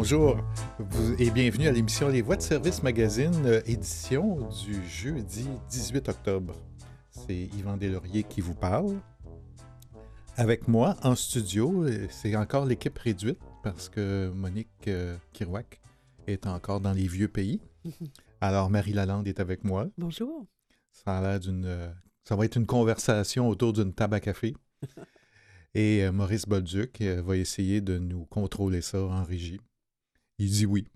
Bonjour et bienvenue à l'émission Les Voix de service magazine, édition du jeudi 18 octobre. C'est Yvan Deslauriers qui vous parle. Avec moi en studio, c'est encore l'équipe réduite parce que Monique Kirouac est encore dans les vieux pays. Alors Marie Lalande est avec moi. Bonjour. Ça a l'air ça va être une conversation autour d'une table à café. Et Maurice Bolduc va essayer de nous contrôler ça en régie. Il dit oui.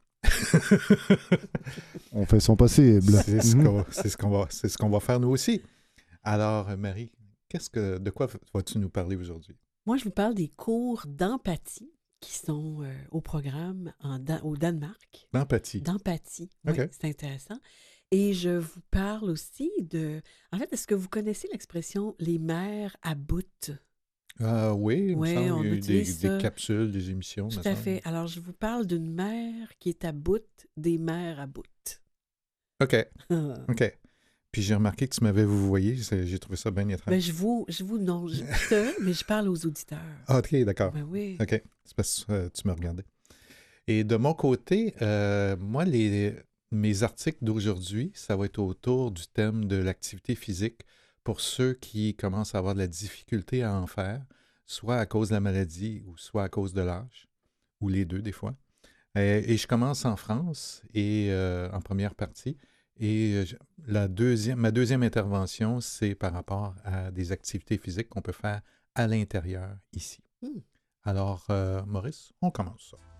On fait son possible. C'est ce qu'on va faire nous aussi. Alors, Marie, de quoi vas-tu nous parler aujourd'hui? Moi, je vous parle des cours d'empathie qui sont au programme au Danemark. D'empathie. D'empathie, OK. Oui, c'est intéressant. Et je vous parle aussi de... En fait, est-ce que vous connaissez l'expression « les mères à bout » ? Oui, il me semble on qu'il y a eu utilise des ça. capsules, des émissions. Tout à fait. Alors, je vous parle d'une mère qui est à bout des mères à bout. OK. Puis j'ai remarqué que tu m'avais vouvoyé. J'ai trouvé ça bien étrange. Ben, non, mais je parle aux auditeurs. Ah, OK, d'accord. Ben oui. OK. C'est parce que tu me regardais. Et de mon côté, moi, mes articles d'aujourd'hui, ça va être autour du thème de l'activité physique pour ceux qui commencent à avoir de la difficulté à en faire, soit à cause de la maladie ou soit à cause de l'âge, ou les deux des fois. Et je commence en France et en première partie. Et ma deuxième intervention, c'est par rapport à des activités physiques qu'on peut faire à l'intérieur ici. Alors, Maurice, on commence ça.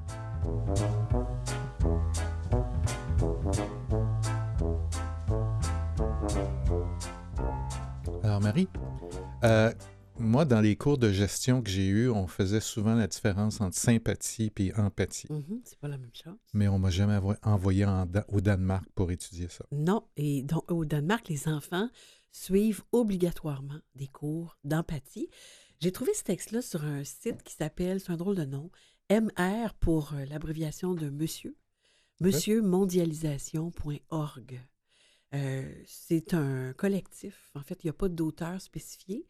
Alors, Marie, moi, dans les cours de gestion que j'ai eus, on faisait souvent la différence entre sympathie et empathie. C'est pas la même chose. Mais on ne m'a jamais envoyé au Danemark pour étudier ça. Non, et donc au Danemark, les enfants suivent obligatoirement des cours d'empathie. J'ai trouvé ce texte-là sur un site qui s'appelle, c'est un drôle de nom, MR pour l'abréviation de Monsieur, monsieurmondialisation.org. C'est un collectif. En fait, il n'y a pas d'auteur spécifié.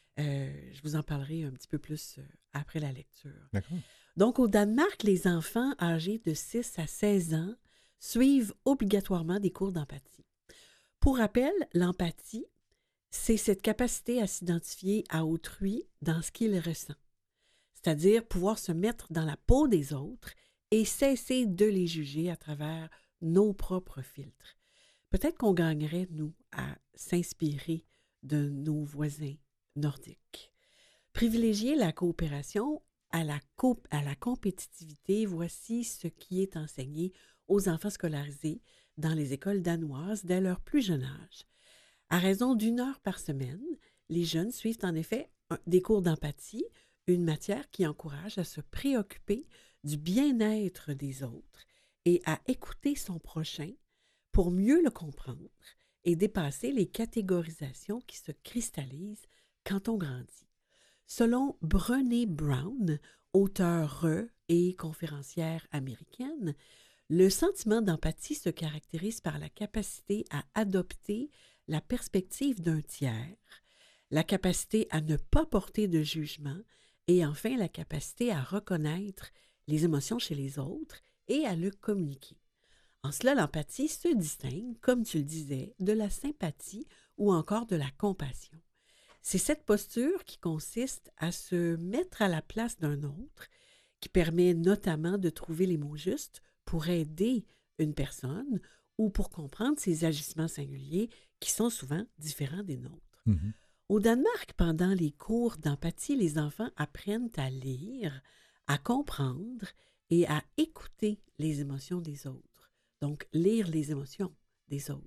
Je vous en parlerai un petit peu plus après la lecture. D'accord. Donc, au Danemark, les enfants âgés de 6 à 16 ans suivent obligatoirement des cours d'empathie. Pour rappel, l'empathie, c'est cette capacité à s'identifier à autrui dans ce qu'il ressent, c'est-à-dire pouvoir se mettre dans la peau des autres et cesser de les juger à travers nos propres filtres. Peut-être qu'on gagnerait, nous, à s'inspirer de nos voisins nordiques. Privilégier la coopération à la compétitivité, voici ce qui est enseigné aux enfants scolarisés dans les écoles danoises dès leur plus jeune âge. À raison d'1 heure par semaine, les jeunes suivent en effet des cours d'empathie, une matière qui encourage à se préoccuper du bien-être des autres et à écouter son prochain pour mieux le comprendre et dépasser les catégorisations qui se cristallisent quand on grandit. Selon Brené Brown, auteure et conférencière américaine, le sentiment d'empathie se caractérise par la capacité à adopter la perspective d'un tiers, la capacité à ne pas porter de jugement et enfin la capacité à reconnaître les émotions chez les autres et à le communiquer. En cela, l'empathie se distingue, comme tu le disais, de la sympathie ou encore de la compassion. C'est cette posture qui consiste à se mettre à la place d'un autre, qui permet notamment de trouver les mots justes pour aider une personne ou pour comprendre ses agissements singuliers qui sont souvent différents des nôtres. Mm-hmm. Au Danemark, pendant les cours d'empathie, les enfants apprennent à lire, à comprendre et à écouter les émotions des autres. Donc, lire les émotions des autres.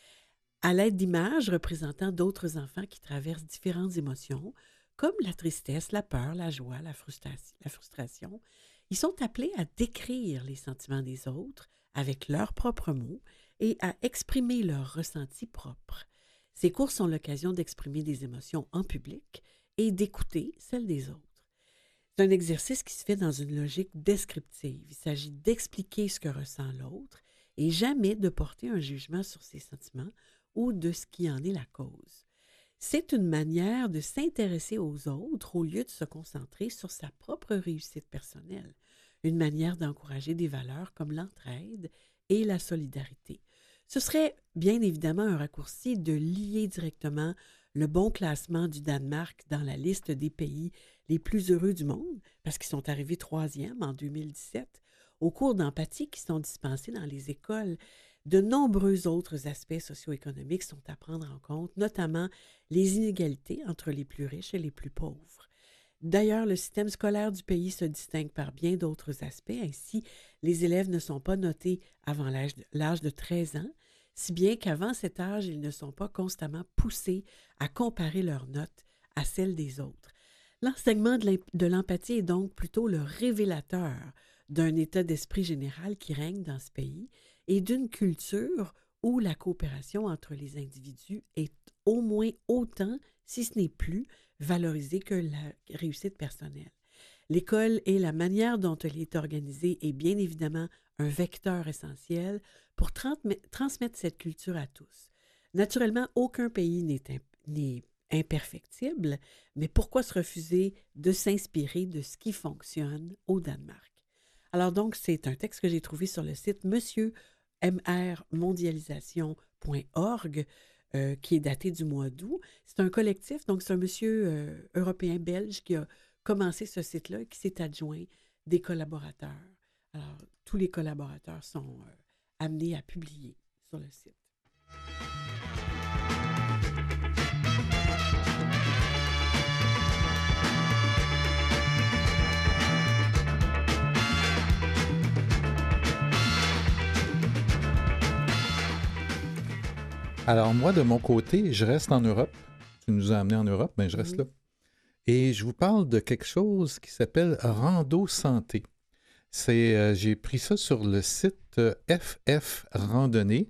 À l'aide d'images représentant d'autres enfants qui traversent différentes émotions, comme la tristesse, la peur, la joie, la frustration, ils sont appelés à décrire les sentiments des autres avec leurs propres mots et à exprimer leurs ressentis propres. Ces cours sont l'occasion d'exprimer des émotions en public et d'écouter celles des autres. C'est un exercice qui se fait dans une logique descriptive. Il s'agit d'expliquer ce que ressent l'autre et jamais de porter un jugement sur ses sentiments ou de ce qui en est la cause. C'est une manière de s'intéresser aux autres au lieu de se concentrer sur sa propre réussite personnelle. une manière d'encourager des valeurs comme l'entraide et la solidarité. Ce serait bien évidemment un raccourci de lier directement le bon classement du Danemark dans la liste des pays les plus heureux du monde, parce qu'ils sont arrivés 3e en 2017, aux cours d'empathie qui sont dispensés dans les écoles. De nombreux autres aspects socio-économiques sont à prendre en compte, notamment les inégalités entre les plus riches et les plus pauvres. D'ailleurs, le système scolaire du pays se distingue par bien d'autres aspects. Ainsi, les élèves ne sont pas notés avant l'âge de 13 ans, si bien qu'avant cet âge, ils ne sont pas constamment poussés à comparer leurs notes à celles des autres. L'enseignement de l'empathie est donc plutôt le révélateur d'un état d'esprit général qui règne dans ce pays et d'une culture où la coopération entre les individus est au moins autant, si ce n'est plus, valorisée que la réussite personnelle. L'école et la manière dont elle est organisée est bien évidemment un vecteur essentiel pour transmettre cette culture à tous. Naturellement, aucun pays n'est imperfectible, mais pourquoi se refuser de s'inspirer de ce qui fonctionne au Danemark? Alors donc, c'est un texte que j'ai trouvé sur le site monsieurmrmondialisation.org qui est daté du mois d'août. C'est un collectif, donc c'est un monsieur européen-belge qui a commencé ce site-là et qui s'est adjoint des collaborateurs. Alors, tous les collaborateurs sont amenés à publier sur le site. Alors moi, de mon côté, je reste en Europe. Tu nous as amenés en Europe, bien je reste là. Et je vous parle de quelque chose qui s'appelle Rando Santé. J'ai pris ça sur le site FF Randonnée.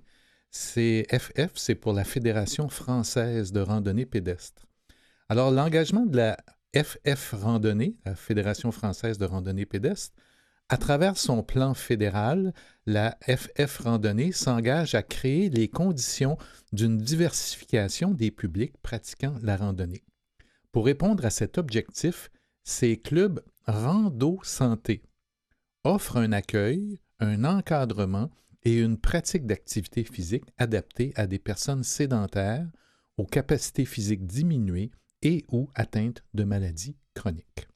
FF, c'est pour la Fédération française de randonnée pédestre. Alors, l'engagement de la FF Randonnée, la Fédération française de randonnée pédestre, à travers son plan fédéral, la FF Randonnée s'engage à créer les conditions d'une diversification des publics pratiquant la randonnée. Pour répondre à cet objectif, ces clubs Rando Santé offrent un accueil, un encadrement et une pratique d'activité physique adaptée à des personnes sédentaires, aux capacités physiques diminuées et ou atteintes de maladies chroniques.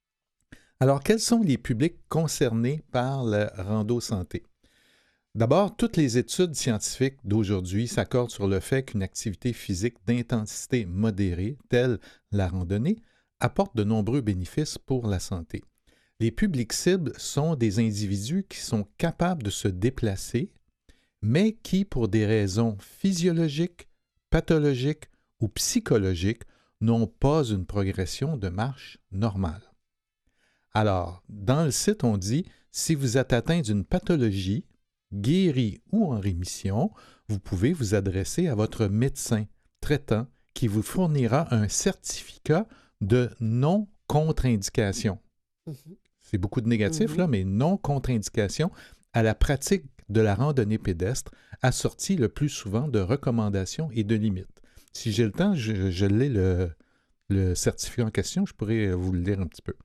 Alors, quels sont les publics concernés par le Rando Santé? D'abord, toutes les études scientifiques d'aujourd'hui s'accordent sur le fait qu'une activité physique d'intensité modérée, telle la randonnée, apporte de nombreux bénéfices pour la santé. Les publics cibles sont des individus qui sont capables de se déplacer, mais qui, pour des raisons physiologiques, pathologiques ou psychologiques, n'ont pas une progression de marche normale. Alors, dans le site, on dit, si vous êtes atteint d'une pathologie, guéri ou en rémission, vous pouvez vous adresser à votre médecin traitant qui vous fournira un certificat de non-contre-indication. C'est beaucoup de négatifs, là, mais non-contre-indication à la pratique de la randonnée pédestre, assortie le plus souvent de recommandations et de limites. Si j'ai le temps, je l'ai le certificat en question, je pourrais vous le lire un petit peu.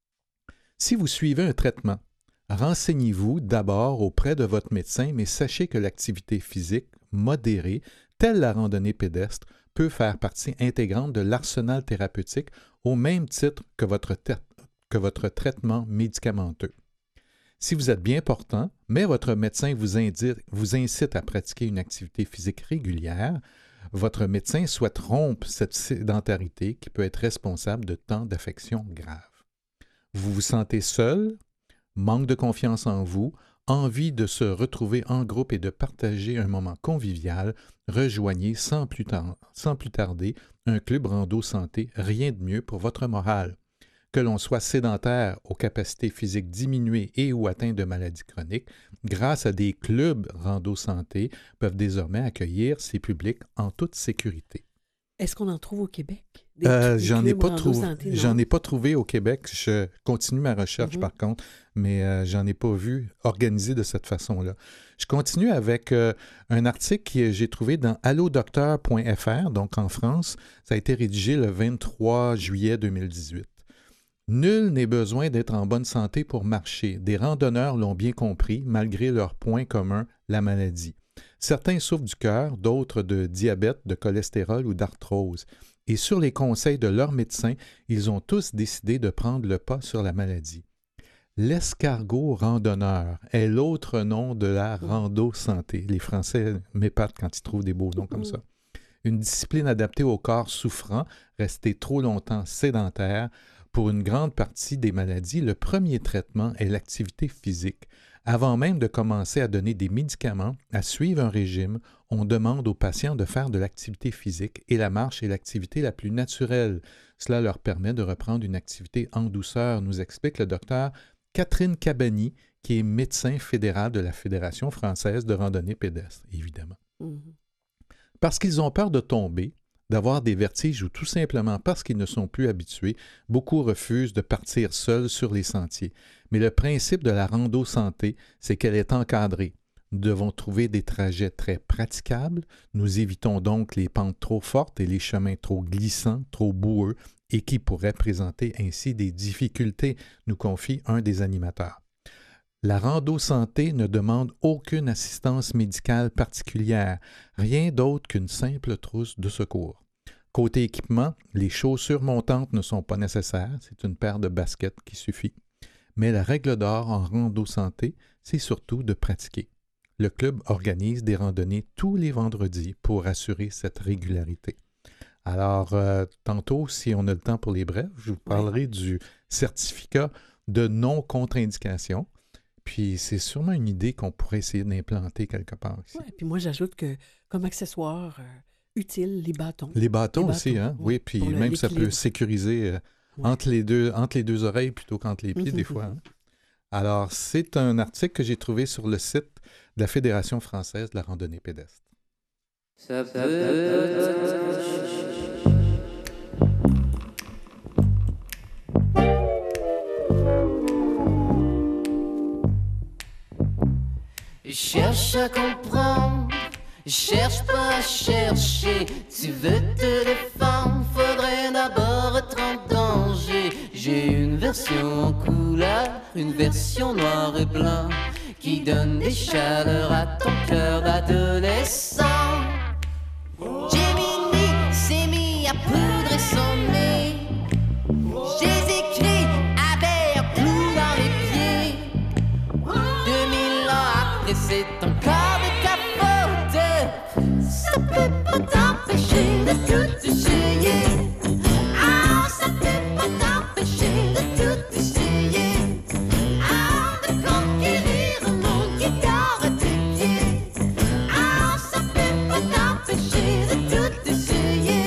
Si vous suivez un traitement, renseignez-vous d'abord auprès de votre médecin, mais sachez que l'activité physique modérée, telle la randonnée pédestre, peut faire partie intégrante de l'arsenal thérapeutique au même titre que votre traitement médicamenteux. Si vous êtes bien portant, mais votre médecin vous incite à pratiquer une activité physique régulière, votre médecin souhaite rompre cette sédentarité qui peut être responsable de tant d'affections graves. Vous vous sentez seul, manque de confiance en vous, envie de se retrouver en groupe et de partager un moment convivial, rejoignez sans plus tarder un club rando santé, rien de mieux pour votre morale. Que l'on soit sédentaire, aux capacités physiques diminuées et ou atteint de maladies chroniques, grâce à des clubs rando santé, peuvent désormais accueillir ces publics en toute sécurité. Est-ce qu'on en trouve au Québec? J'en ai pas trouvé au Québec. Je continue ma recherche par contre, mais j'en ai pas vu organisé de cette façon-là. Je continue avec un article que j'ai trouvé dans allodocteur.fr, donc en France. Ça a été rédigé le 23 juillet 2018. Nul n'est besoin d'être en bonne santé pour marcher. Des randonneurs l'ont bien compris, malgré leur point commun, la maladie. Certains souffrent du cœur, d'autres de diabète, de cholestérol ou d'arthrose. Et sur les conseils de leurs médecins, ils ont tous décidé de prendre le pas sur la maladie. L'escargot randonneur est l'autre nom de la rando-santé. Les Français m'épatent quand ils trouvent des beaux noms comme ça. Une discipline adaptée au corps souffrant, resté trop longtemps sédentaire. Pour une grande partie des maladies, le premier traitement est l'activité physique. Avant même de commencer à donner des médicaments, à suivre un régime, on demande aux patients de faire de l'activité physique et la marche est l'activité la plus naturelle. Cela leur permet de reprendre une activité en douceur, nous explique le docteur Catherine Cabani, qui est médecin fédéral de la Fédération française de randonnée pédestre, évidemment. Parce qu'ils ont peur de tomber, d'avoir des vertiges ou tout simplement parce qu'ils ne sont plus habitués, beaucoup refusent de partir seuls sur les sentiers. Mais le principe de la rando-santé, c'est qu'elle est encadrée. Nous devons trouver des trajets très praticables. Nous évitons donc les pentes trop fortes et les chemins trop glissants, trop boueux et qui pourraient présenter ainsi des difficultés, nous confie un des animateurs. La rando-santé ne demande aucune assistance médicale particulière, rien d'autre qu'une simple trousse de secours. Côté équipement, les chaussures montantes ne sont pas nécessaires, c'est une paire de baskets qui suffit. Mais la règle d'or en rando-santé, c'est surtout de pratiquer. Le club organise des randonnées tous les vendredis pour assurer cette régularité. Alors, tantôt, si on a le temps pour les brèves, je vous parlerai du certificat de non-contre-indication. Puis c'est sûrement une idée qu'on pourrait essayer d'implanter quelque part ici. Oui, puis moi j'ajoute que comme accessoire utile, les bâtons. Les bâtons aussi, hein? Oui, puis même ça peut sécuriser entre les deux oreilles plutôt qu'entre les pieds des fois. Hein? Alors, c'est un article que j'ai trouvé sur le site de la Fédération française de la randonnée pédestre. Ça Cherche à comprendre, cherche pas à chercher. Tu veux te défendre, faudrait d'abord être en danger. J'ai une version en couleur, une version noir et blanc, qui donne des chaleurs à ton cœur d'adolescent. Gemini s'est mis à poudrer son nez. J'ai écrit avec un clou dans les pieds. 2000 ans après, c'est encore de ta faute. Ça peut pas t'empêcher de tout essayer. Ah, ça peut pas t'empêcher de tout essayer. Ah, de conquérir un monde qui dort à tes pieds. Ah, ça peut pas t'empêcher de tout essayer.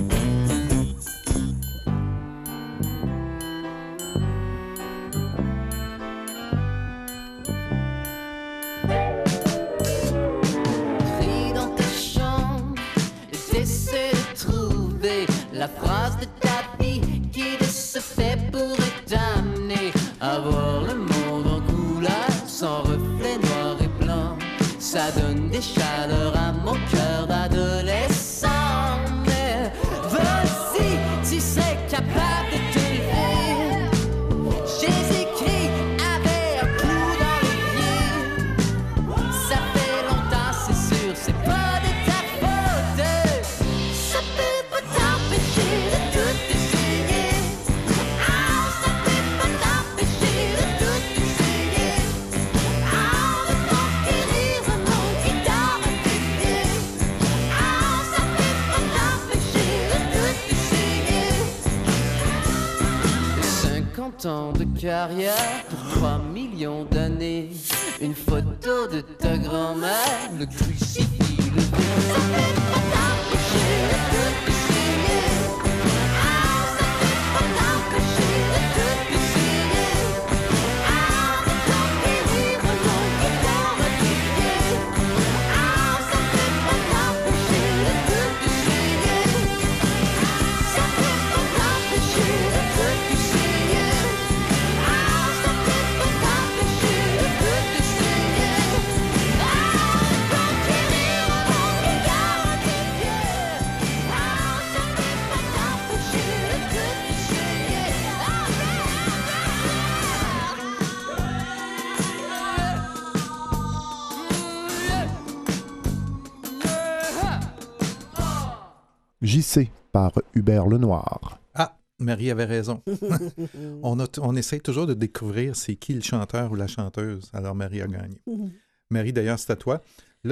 Pris dans ta chambre, t'essaies de trouver la phrase de ta vie qui de ce fait pourrait t'amener à voir le monde en couleur, sans reflet noir et blanc. Ça donne des chaleurs à mon cœur d'adolescent. Mais vas-y, tu serais capable de te lever. J'ai écrit avec un clou dans les pieds. Ça fait longtemps, c'est sûr, c'est pas de ta faute. Ça peut pas t'empêcher de tout essayer. Ah, ça peut pas t'empêcher de tout essayer. Ah, de conquérir un monde qui dort à tes pieds. Ah, ça peut pas t'empêcher de tout essayer. 50 ans de carrière pour 3 millions d'années. Une photo de ta grand-mère, le crucifix, le verre. Ça peut pas t'empêcher de tout essayer. Ah, ça peut pas t'empêcher de tout essayer. Ah, de conquérir un monde qui dort à tes pieds. Ah, ça peut pas t'empêcher de tout essayer. Ça peut pas t'empêcher de tout essayer. Ah, ça peut pas t'empêcher de tout essayer. Ah, de conquérir JC par Hubert Lenoir. Ah, Marie avait raison. On essaie toujours de découvrir c'est qui le chanteur ou la chanteuse. Alors, Marie a gagné. Marie, d'ailleurs, c'est à toi.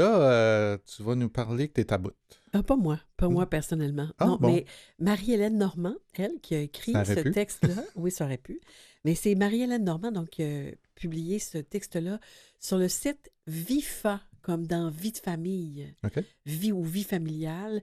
Là, tu vas nous parler que tu es à bout. Ah, pas moi personnellement. Ah, non, bon. mais Marie-Hélène Normand, elle, qui a écrit Ça aurait ce pu. texte-là. Oui, ça aurait pu. Mais c'est Marie-Hélène Normand donc, qui a publié ce texte-là sur le site VIFA, comme dans Vie de famille, OK. Vie ou Vie familiale,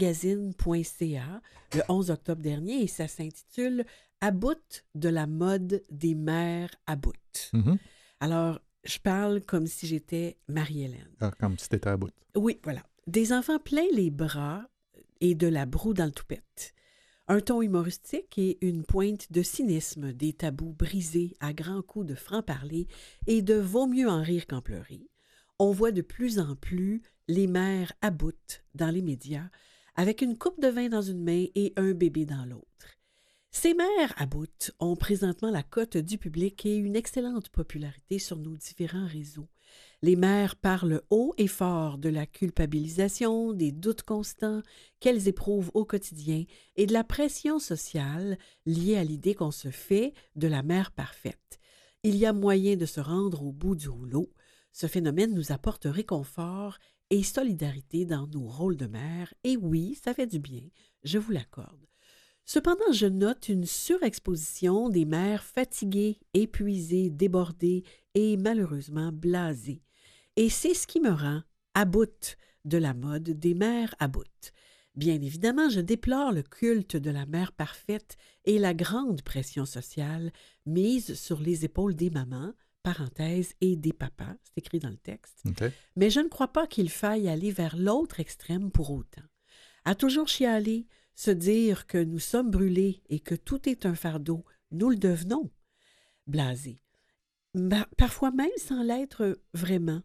magazine.ca, le 11 octobre dernier, et ça s'intitule « À bout de la mode des mères à bout Mhm. ». Alors, je parle comme si j'étais Marie-Hélène. Ah, comme si tu étais à bout. Oui, voilà. Des enfants plein les bras et de la broue dans le toupette. Un ton humoristique et une pointe de cynisme, des tabous brisés à grands coups de franc-parler et de vaut mieux en rire qu'en pleurer. On voit de plus en plus les mères à bout dans les médias, avec une coupe de vin dans une main et un bébé dans l'autre. Ces mères à bout ont présentement la cote du public et une excellente popularité sur nos différents réseaux. Les mères parlent haut et fort de la culpabilisation, des doutes constants qu'elles éprouvent au quotidien et de la pression sociale liée à l'idée qu'on se fait de la mère parfaite. Il y a moyen de se rendre au bout du rouleau. Ce phénomène nous apporte réconfort et solidarité dans nos rôles de mère. Et oui, ça fait du bien, je vous l'accorde. Cependant, je note une surexposition des mères fatiguées, épuisées, débordées et malheureusement blasées. Et c'est ce qui me rend à bout de la mode des mères à bout. Bien évidemment, je déplore le culte de la mère parfaite et la grande pression sociale mise sur les épaules des mamans, parenthèse, et des papas, c'est écrit dans le texte. OK. Mais je ne crois pas qu'il faille aller vers l'autre extrême pour autant. À toujours chialer, se dire que nous sommes brûlés et que tout est un fardeau, nous le devenons. Blasé. Parfois même sans l'être vraiment.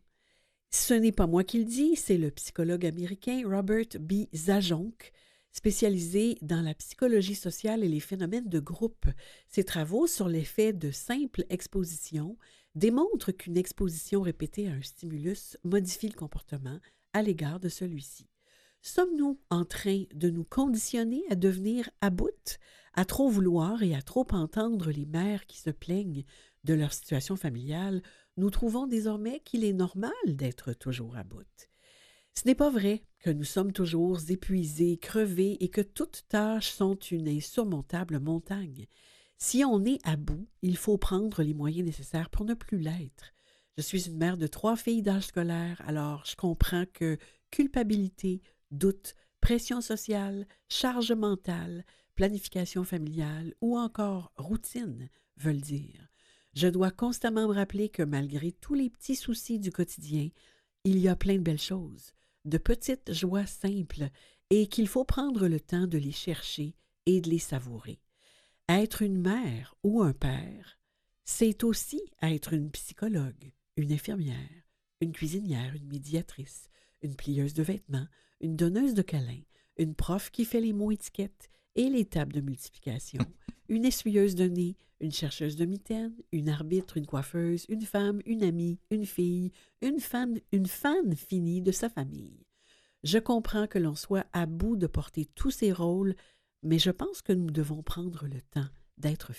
Ce n'est pas moi qui le dis, c'est le psychologue américain Robert B. Zajonc, spécialisé dans la psychologie sociale et les phénomènes de groupe. Ses travaux sur l'effet de simple exposition démontrent qu'une exposition répétée à un stimulus modifie le comportement à l'égard de celui-ci. Sommes-nous en train de nous conditionner à devenir à bout, à trop vouloir et à trop entendre les mères qui se plaignent de leur situation familiale? Nous trouvons désormais qu'il est normal d'être toujours à bout. Ce n'est pas vrai que nous sommes toujours épuisés, crevés et que toutes tâches sont une insurmontable montagne. Si on est à bout, il faut prendre les moyens nécessaires pour ne plus l'être. Je suis une mère de 3 filles d'âge scolaire, alors je comprends que culpabilité, doute, pression sociale, charge mentale, planification familiale ou encore routine veulent dire. Je dois constamment me rappeler que malgré tous les petits soucis du quotidien, il y a plein de belles choses, de petites joies simples, et qu'il faut prendre le temps de les chercher et de les savourer. Être une mère ou un père, c'est aussi être une psychologue, une infirmière, une cuisinière, une médiatrice, une plieuse de vêtements, une donneuse de câlins, une prof qui fait les mots étiquettes et les tables de multiplication, une essuyeuse de nez, une chercheuse de mitaines, une arbitre, une coiffeuse, une femme, une amie, une fille, une fan finie de sa famille. Je comprends que l'on soit à bout de porter tous ces rôles, mais je pense que nous devons prendre le temps d'être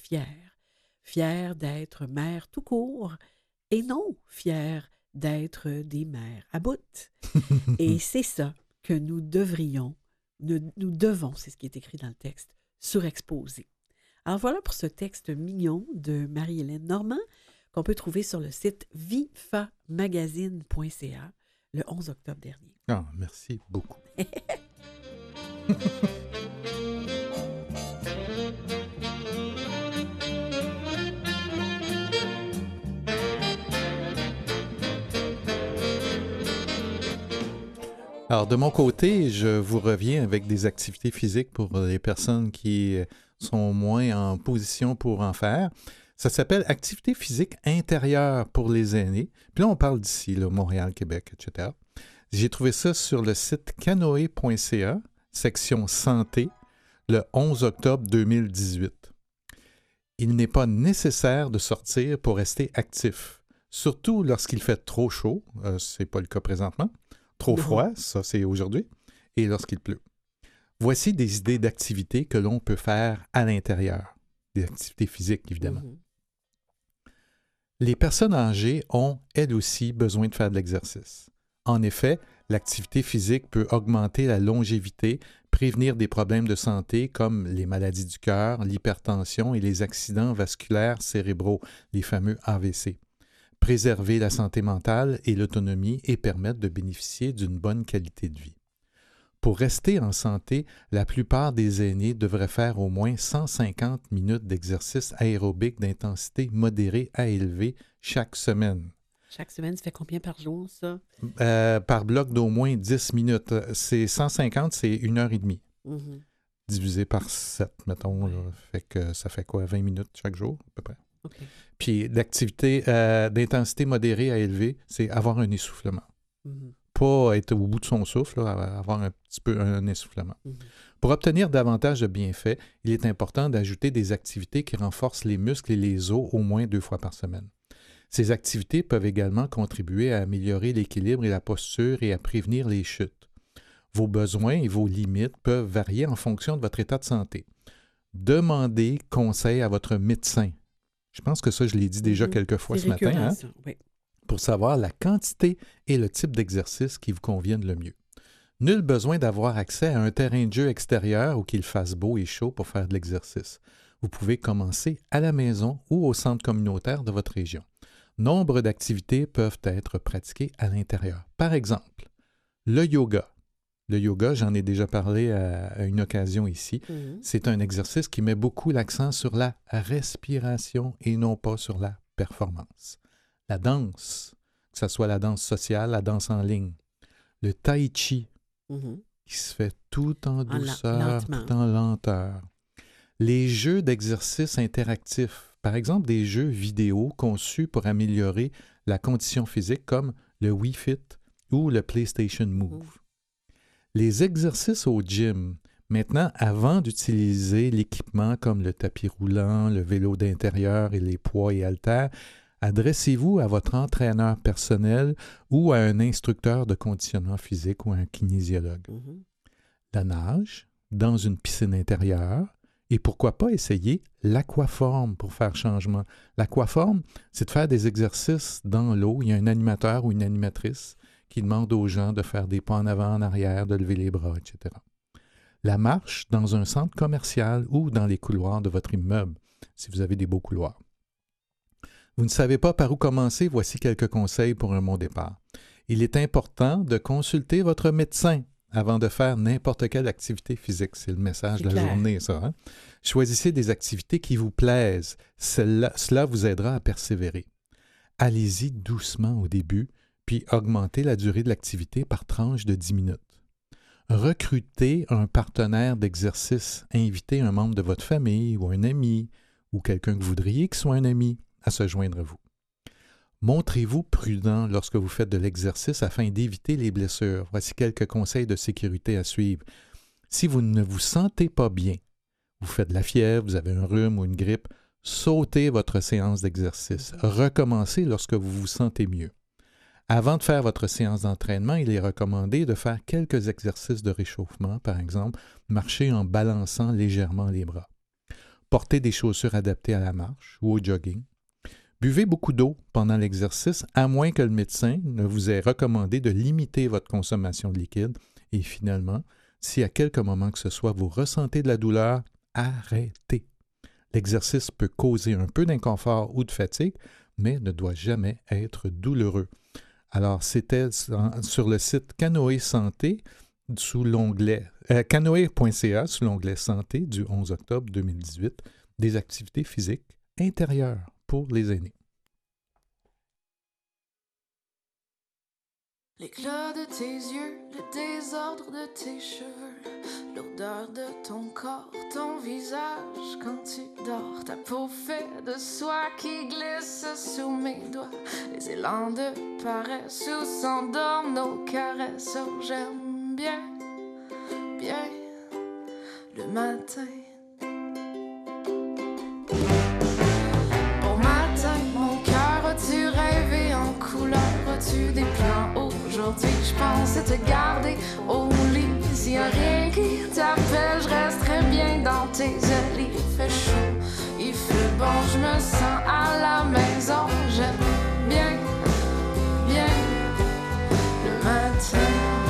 fiers d'être mères tout court, et non fiers d'être des mères à bout. Et c'est ça que nous devons, c'est ce qui est écrit dans le texte, surexposer. Alors voilà pour ce texte mignon de Marie-Hélène Normand qu'on peut trouver sur le site vifamagazine.ca le 11 octobre dernier. Ah, merci beaucoup. Alors, de mon côté, je vous reviens avec des activités physiques pour les personnes qui sont moins en position pour en faire. Ça s'appelle Activité physique intérieure pour les aînés. Puis là, on parle d'ici, là, Montréal, Québec, etc. J'ai trouvé ça sur le site canoë.ca, section santé, le 11 octobre 2018. Il n'est pas nécessaire de sortir pour rester actif, surtout lorsqu'il fait trop chaud, ce n'est pas le cas présentement, trop froid, ça c'est aujourd'hui, et lorsqu'il pleut. Voici des idées d'activités que l'on peut faire à l'intérieur, des activités physiques, évidemment. Les personnes âgées ont, elles aussi, besoin de faire de l'exercice. En effet, l'activité physique peut augmenter la longévité, prévenir des problèmes de santé comme les maladies du cœur, l'hypertension et les accidents vasculaires cérébraux, les fameux AVC. Préserver la santé mentale et l'autonomie et permettre de bénéficier d'une bonne qualité de vie. Pour rester en santé, la plupart des aînés devraient faire au moins 150 minutes d'exercice aérobique d'intensité modérée à élevée chaque semaine. Chaque semaine, ça fait combien par jour, ça? Par bloc d'au moins 10 minutes. C'est 150, c'est 1h30. Divisé par 7, mettons. Là. Fait que ça fait quoi? 20 minutes chaque jour, à peu près. Okay. Puis l'activité d'intensité modérée à élevée, c'est avoir un essoufflement. Pas être au bout de son souffle, là, avoir un petit peu un essoufflement. Pour obtenir davantage de bienfaits, il est important d'ajouter des activités qui renforcent les muscles et les os au moins 2 fois par semaine. Ces activités peuvent également contribuer à améliorer l'équilibre et la posture et à prévenir les chutes. Vos besoins et vos limites peuvent varier en fonction de votre état de santé. Demandez conseil à votre médecin. Je pense que ça, je l'ai dit déjà quelques fois ce matin. Hein? Oui. Pour savoir la quantité et le type d'exercice qui vous conviennent le mieux. Nul besoin d'avoir accès à un terrain de jeu extérieur ou qu'il fasse beau et chaud pour faire de l'exercice. Vous pouvez commencer à la maison ou au centre communautaire de votre région. Nombre d'activités peuvent être pratiquées à l'intérieur. Par exemple, le yoga. Le yoga, j'en ai déjà parlé à une occasion ici. C'est un exercice qui met beaucoup l'accent sur la respiration et non pas sur la performance. La danse, que ce soit la danse sociale, la danse en ligne. Le tai chi, qui se fait tout en douceur, tout en lenteur. Les jeux d'exercice interactifs, par exemple des jeux vidéo conçus pour améliorer la condition physique comme le Wii Fit ou le PlayStation Move. Les exercices au gym. Maintenant, avant d'utiliser l'équipement comme le tapis roulant, le vélo d'intérieur et les poids et haltères, adressez-vous à votre entraîneur personnel ou à un instructeur de conditionnement physique ou un kinésiologue. La nage, dans une piscine intérieure, et pourquoi pas essayer l'aquaforme pour faire changement. L'aquaforme, c'est de faire des exercices dans l'eau. Il y a un animateur ou une animatrice qui demande aux gens de faire des pas en avant, en arrière, de lever les bras, etc. La marche dans un centre commercial ou dans les couloirs de votre immeuble, si vous avez des beaux couloirs. Vous ne savez pas par où commencer, voici quelques conseils pour un bon départ. Il est important de consulter votre médecin avant de faire n'importe quelle activité physique. C'est le message de la journée, ça. Hein? Choisissez des activités qui vous plaisent. Cela vous aidera à persévérer. Allez-y doucement au début, puis augmentez la durée de l'activité par tranche de 10 minutes. Recrutez un partenaire d'exercice. Invitez un membre de votre famille ou un ami ou quelqu'un que vous voudriez qui soit un ami à se joindre à vous. Montrez-vous prudent lorsque vous faites de l'exercice afin d'éviter les blessures. Voici quelques conseils de sécurité à suivre. Si vous ne vous sentez pas bien, vous faites de la fièvre, vous avez un rhume ou une grippe, sautez votre séance d'exercice. Recommencez lorsque vous vous sentez mieux. Avant de faire votre séance d'entraînement, il est recommandé de faire quelques exercices de réchauffement, par exemple, marcher en balançant légèrement les bras. Portez des chaussures adaptées à la marche ou au jogging. Buvez beaucoup d'eau pendant l'exercice, à moins que le médecin ne vous ait recommandé de limiter votre consommation de liquide. Et finalement, si à quelque moment que ce soit vous ressentez de la douleur, arrêtez. L'exercice peut causer un peu d'inconfort ou de fatigue, mais ne doit jamais être douloureux. Alors, c'était sur le site Canoë Santé, sous l'onglet canoë.ca, sous l'onglet Santé, du 11 octobre 2018, des activités physiques intérieures pour les aînés. L'éclat de tes yeux, le désordre de tes cheveux, l'odeur de ton corps, ton visage quand tu dors, ta peau faite de soie qui glisse sous mes doigts, les élans de paresse où s'endorment nos caresses. Oh, j'aime bien, bien le matin. Bon matin, mon cœur, as-tu rêvé en couleur? As-tu des plans? Aujourd'hui, je pense te garder au lit. S'il y a rien qui t'appelle rappelle, je resterai bien dans tes ailes. Il fait chaud, il fait bon, je me sens à la maison. J'aime bien, bien le matin.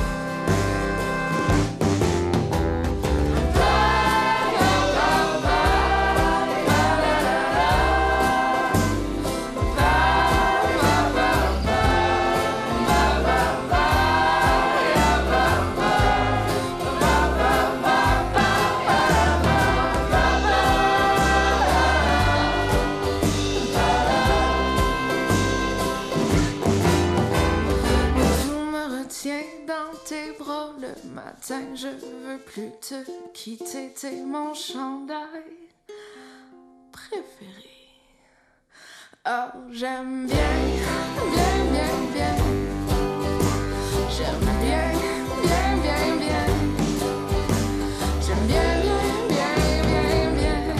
Je veux plus te quitter, t'es mon chandail préféré. Oh, j'aime bien, bien, bien, bien. J'aime bien, bien, bien, bien. J'aime bien, bien, bien, bien, bien.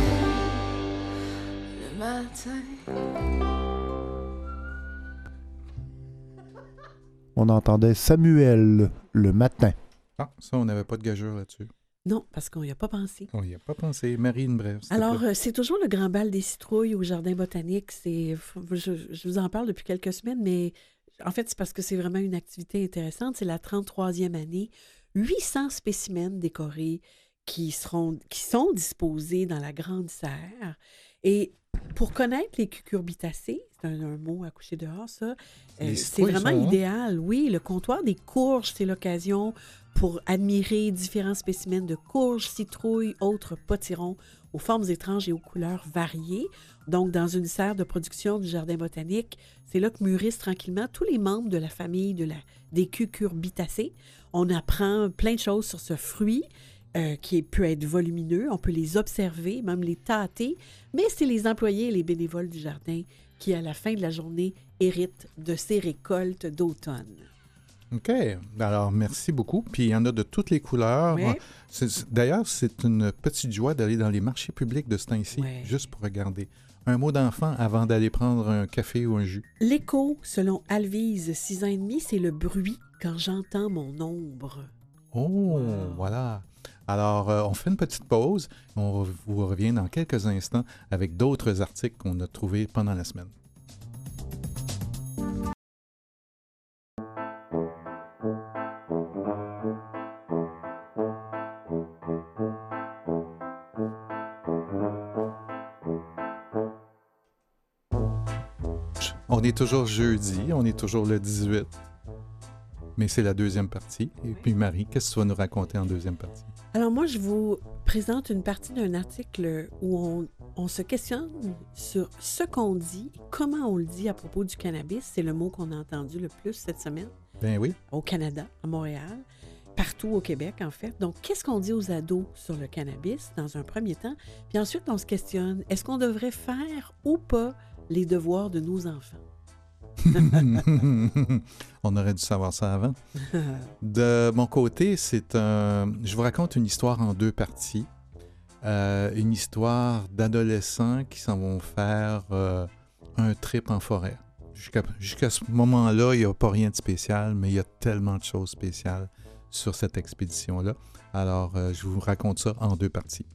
Le matin. On entendait Samuel le matin. Ah, ça, on n'avait pas de gageure là-dessus. Non, parce qu'on n'y a pas pensé. On n'y a pas pensé. Marie, une brève. Alors, c'est toujours le Grand Bal des citrouilles au Jardin botanique. Je vous en parle depuis quelques semaines, mais en fait, c'est parce que c'est vraiment une activité intéressante. C'est la 33e année. 800 spécimens décorés qui sont disposés dans la grande serre. Et pour connaître les cucurbitacées, c'est un mot à coucher dehors, ça, c'est vraiment idéal. Oui, le comptoir des courges, c'est l'occasion pour admirer différents spécimens de courges, citrouilles, autres potirons aux formes étranges et aux couleurs variées. Donc, dans une serre de production du Jardin botanique, c'est là que mûrissent tranquillement tous les membres de la famille des cucurbitacées. On apprend plein de choses sur ce fruit qui peut être volumineux. On peut les observer, même les tâter, mais c'est les employés et les bénévoles du jardin qui, à la fin de la journée, héritent de ces récoltes d'automne. OK. Alors, merci beaucoup. Puis, il y en a de toutes les couleurs. Oui. D'ailleurs, c'est une petite joie d'aller dans les marchés publics de ce temps-ci, Oui. juste pour regarder. Un mot d'enfant avant d'aller prendre un café ou un jus. L'écho, selon Alvise, 6 ans et demi, c'est le bruit quand j'entends mon ombre. Oh, Wow. voilà. Alors, on fait une petite pause. On vous revient dans quelques instants avec d'autres articles qu'on a trouvés pendant la semaine. On est toujours jeudi, on est toujours le 18. Mais c'est la deuxième partie. Et puis Marie, qu'est-ce que tu vas nous raconter en deuxième partie? Alors moi, je vous présente une partie d'un article où on se questionne sur ce qu'on dit, comment on le dit à propos du cannabis. C'est le mot qu'on a entendu le plus cette semaine Ben oui. au Canada, à Montréal, partout au Québec en fait. Donc, qu'est-ce qu'on dit aux ados sur le cannabis dans un premier temps? Puis ensuite, on se questionne, est-ce qu'on devrait faire ou pas les devoirs de nos enfants? On aurait dû savoir ça avant. De mon côté, je vous raconte une histoire en deux parties. Une histoire d'adolescents qui s'en vont faire un trip en forêt. Jusqu'à ce moment-là, il n'y a pas rien de spécial, mais il y a tellement de choses spéciales sur cette expédition-là. Alors, je vous raconte ça en deux parties.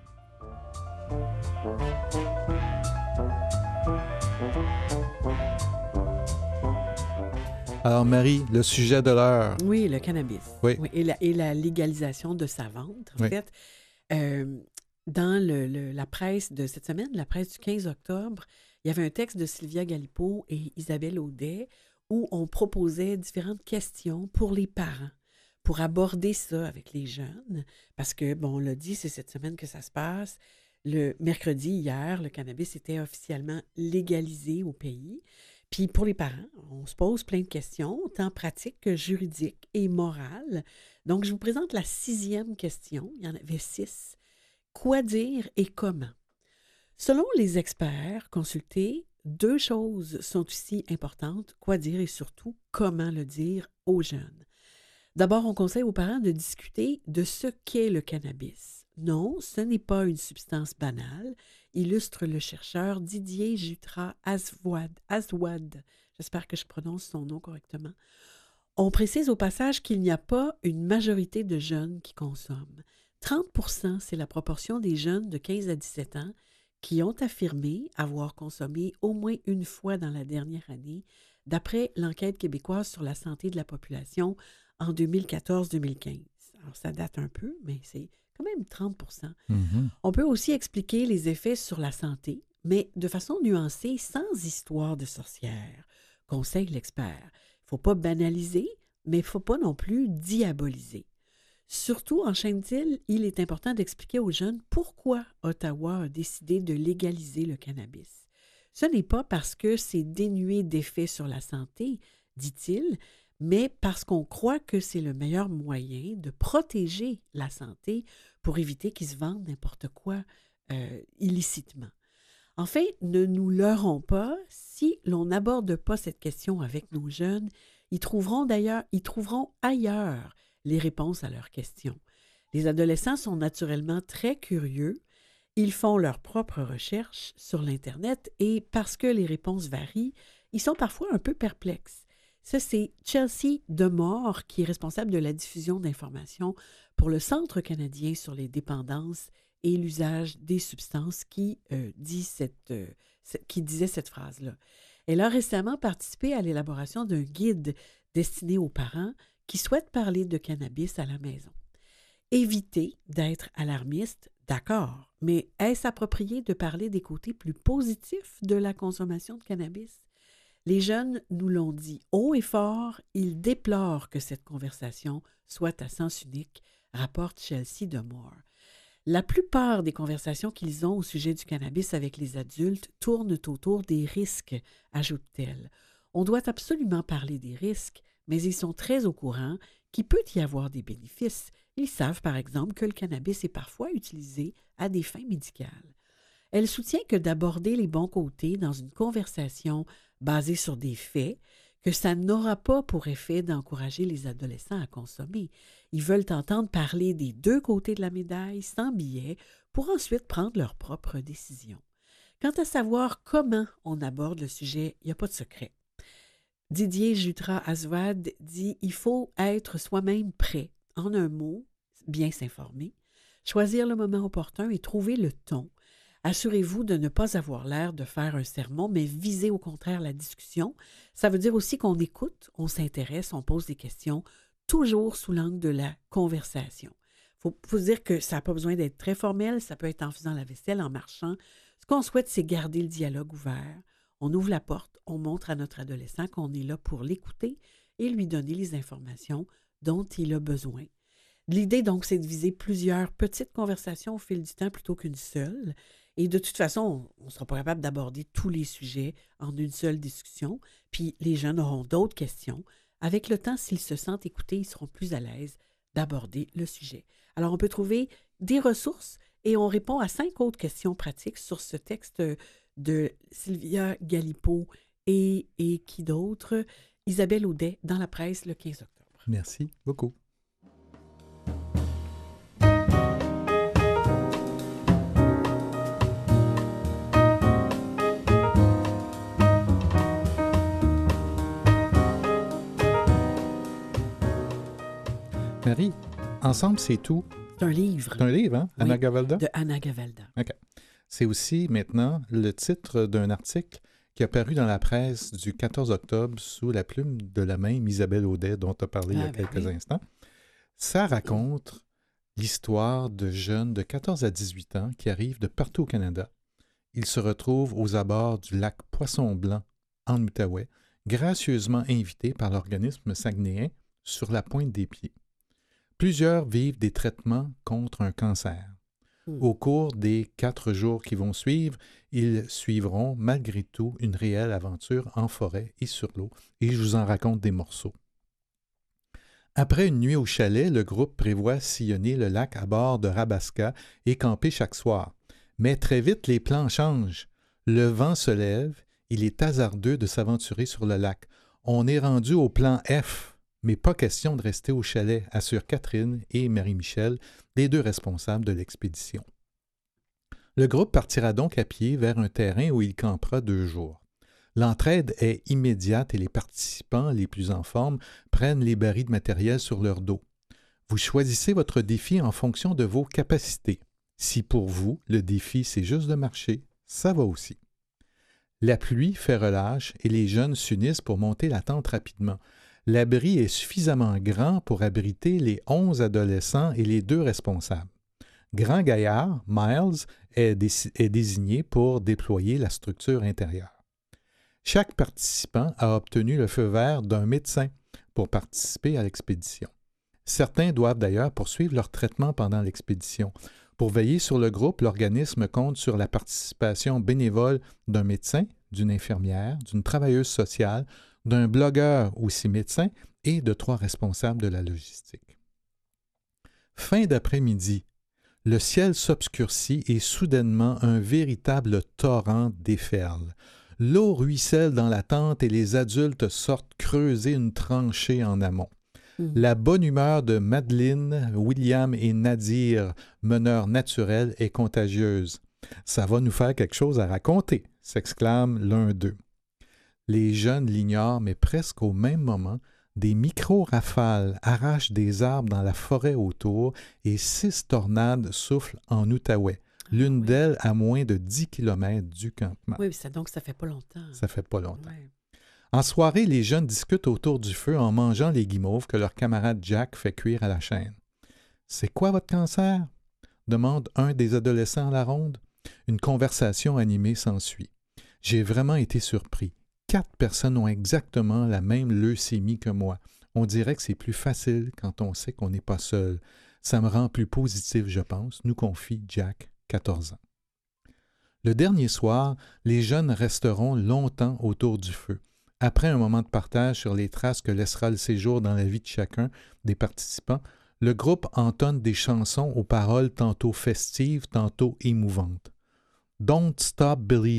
Alors, Marie, le sujet de l'heure. Oui, le cannabis. Oui. Oui, et la légalisation de sa vente, en Oui. fait. Dans la presse de cette semaine, la presse du 15 octobre, il y avait un texte de Sylvia Galipeau et Isabelle Audet où on proposait différentes questions pour les parents, pour aborder ça avec les jeunes. Parce que, bon, on l'a dit, c'est cette semaine que ça se passe. Le mercredi, hier, le cannabis était officiellement légalisé au pays. Puis pour les parents, on se pose plein de questions, tant pratiques que juridiques et morales. Donc, je vous présente la 6e question. Il y en avait 6. Quoi dire et comment? Selon les experts consultés, 2 choses sont aussi importantes. Quoi dire et surtout, comment le dire aux jeunes. D'abord, on conseille aux parents de discuter de ce qu'est le cannabis. Non, ce n'est pas une substance banale, illustre le chercheur Didier Jutras Aswad. J'espère que je prononce son nom correctement. On précise au passage qu'il n'y a pas une majorité de jeunes qui consomment. 30 %, c'est la proportion des jeunes de 15 à 17 ans qui ont affirmé avoir consommé au moins une fois dans la dernière année, d'après l'enquête québécoise sur la santé de la population en 2014-2015. Alors, ça date un peu, mais c'est quand même 30 %. Mhm. On peut aussi expliquer les effets sur la santé, mais de façon nuancée, sans histoire de sorcière, conseille l'expert. Il ne faut pas banaliser, mais il ne faut pas non plus diaboliser. Surtout, enchaîne-t-il, il est important d'expliquer aux jeunes pourquoi Ottawa a décidé de légaliser le cannabis. Ce n'est pas parce que c'est dénué d'effets sur la santé, dit-il, mais parce qu'on croit que c'est le meilleur moyen de protéger la santé pour éviter qu'ils se vendent n'importe quoi illicitement. Enfin, ne nous leurrons pas, si l'on n'aborde pas cette question avec nos jeunes, ils trouveront ailleurs les réponses à leurs questions. Les adolescents sont naturellement très curieux, ils font leurs propres recherches sur l'Internet et parce que les réponses varient, ils sont parfois un peu perplexes. Ça, c'est Chelsea Demore qui est responsable de la diffusion d'informations pour le Centre canadien sur les dépendances et l'usage des substances qui disait cette phrase-là. Elle a récemment participé à l'élaboration d'un guide destiné aux parents qui souhaitent parler de cannabis à la maison. Éviter d'être alarmiste, d'accord, mais est-ce approprié de parler des côtés plus positifs de la consommation de cannabis? Les jeunes nous l'ont dit haut et fort, ils déplorent que cette conversation soit à sens unique, rapporte Chelsea Demore. La plupart des conversations qu'ils ont au sujet du cannabis avec les adultes tournent autour des risques, ajoute-t-elle. On doit absolument parler des risques, mais ils sont très au courant qu'il peut y avoir des bénéfices. Ils savent, par exemple, que le cannabis est parfois utilisé à des fins médicales. Elle soutient que d'aborder les bons côtés dans une conversation basée sur des faits, que ça n'aura pas pour effet d'encourager les adolescents à consommer. Ils veulent entendre parler des deux côtés de la médaille sans biais pour ensuite prendre leur propre décision. Quant à savoir comment on aborde le sujet, il n'y a pas de secret. Didier Jutra-Aswad dit « Il faut être soi-même prêt. En un mot, bien s'informer, choisir le moment opportun et trouver le ton. Assurez-vous de ne pas avoir l'air de faire un sermon, mais viser au contraire la discussion. Ça veut dire aussi qu'on écoute, on s'intéresse, on pose des questions, toujours sous l'angle de la conversation. Il faut dire que ça n'a pas besoin d'être très formel, ça peut être en faisant la vaisselle, en marchant. Ce qu'on souhaite, c'est garder le dialogue ouvert. On ouvre la porte, on montre à notre adolescent qu'on est là pour l'écouter et lui donner les informations dont il a besoin. L'idée, donc, c'est de viser plusieurs petites conversations au fil du temps plutôt qu'une seule. Et de toute façon, on ne sera pas capable d'aborder tous les sujets en une seule discussion. Puis les jeunes auront d'autres questions. Avec le temps, s'ils se sentent écoutés, ils seront plus à l'aise d'aborder le sujet. Alors, on peut trouver des ressources et on répond à 5 autres questions pratiques sur ce texte de Sylvia Galipeau et qui d'autre? Isabelle Audet dans la presse le 15 octobre. Merci beaucoup. Marie, Ensemble, c'est tout. C'est un livre. C'est un livre, hein? Oui, Anna Gavalda? de Anna Gavalda. OK. C'est aussi maintenant le titre d'un article qui a paru dans la presse du 14 octobre sous la plume de la même Isabelle Audet dont tu as parlé il y a quelques instants. Ça raconte l'histoire de jeunes de 14 à 18 ans qui arrivent de partout au Canada. Ils se retrouvent aux abords du lac Poisson-Blanc en Outaouais, gracieusement invités par l'organisme saguenéen sur la pointe des pieds. Plusieurs vivent des traitements contre un cancer. Au cours des 4 jours qui vont suivre, ils suivront malgré tout une réelle aventure en forêt et sur l'eau, et je vous en raconte des morceaux. Après une nuit au chalet, le groupe prévoit sillonner le lac à bord de Rabasca et camper chaque soir. Mais très vite, les plans changent. Le vent se lève, il est hasardeux de s'aventurer sur le lac. On est rendu au plan F, mais pas question de rester au chalet, assurent Catherine et Marie-Michel, les 2 responsables de l'expédition. Le groupe partira donc à pied vers un terrain où il campera 2 jours. L'entraide est immédiate et les participants les plus en forme prennent les barils de matériel sur leur dos. Vous choisissez votre défi en fonction de vos capacités. Si pour vous, le défi, c'est juste de marcher, ça va aussi. La pluie fait relâche et les jeunes s'unissent pour monter la tente rapidement. L'abri est suffisamment grand pour abriter les 11 adolescents et les 2 responsables. Grand Gaillard, Miles, est désigné pour déployer la structure intérieure. Chaque participant a obtenu le feu vert d'un médecin pour participer à l'expédition. Certains doivent d'ailleurs poursuivre leur traitement pendant l'expédition. Pour veiller sur le groupe, l'organisme compte sur la participation bénévole d'un médecin, d'une infirmière, d'une travailleuse sociale, d'un blogueur aussi médecin et de 3 responsables de la logistique. Fin d'après-midi, le ciel s'obscurcit et soudainement un véritable torrent déferle. L'eau ruisselle dans la tente et les adultes sortent creuser une tranchée en amont. La bonne humeur de Madeleine, William et Nadir, meneurs naturels, est contagieuse. « Ça va nous faire quelque chose à raconter », s'exclame l'un d'eux. Les jeunes l'ignorent, mais presque au même moment, des micro-rafales arrachent des arbres dans la forêt autour et 6 tornades soufflent en Outaouais, l'une d'elles à moins de 10 km du campement. Oui, donc ça fait pas longtemps. Ça fait pas longtemps. Ouais. En soirée, les jeunes discutent autour du feu en mangeant les guimauves que leur camarade Jack fait cuire à la chaîne. « C'est quoi votre cancer? » demande un des adolescents à la ronde. Une conversation animée s'ensuit. « J'ai vraiment été surpris. 4 personnes ont exactement la même leucémie que moi. On dirait que c'est plus facile quand on sait qu'on n'est pas seul. Ça me rend plus positif, je pense, nous confie Jack, 14 ans. Le dernier soir, les jeunes resteront longtemps autour du feu. Après un moment de partage sur les traces que laissera le séjour dans la vie de chacun des participants, le groupe entonne des chansons aux paroles tantôt festives, tantôt émouvantes. « Don't stop believing »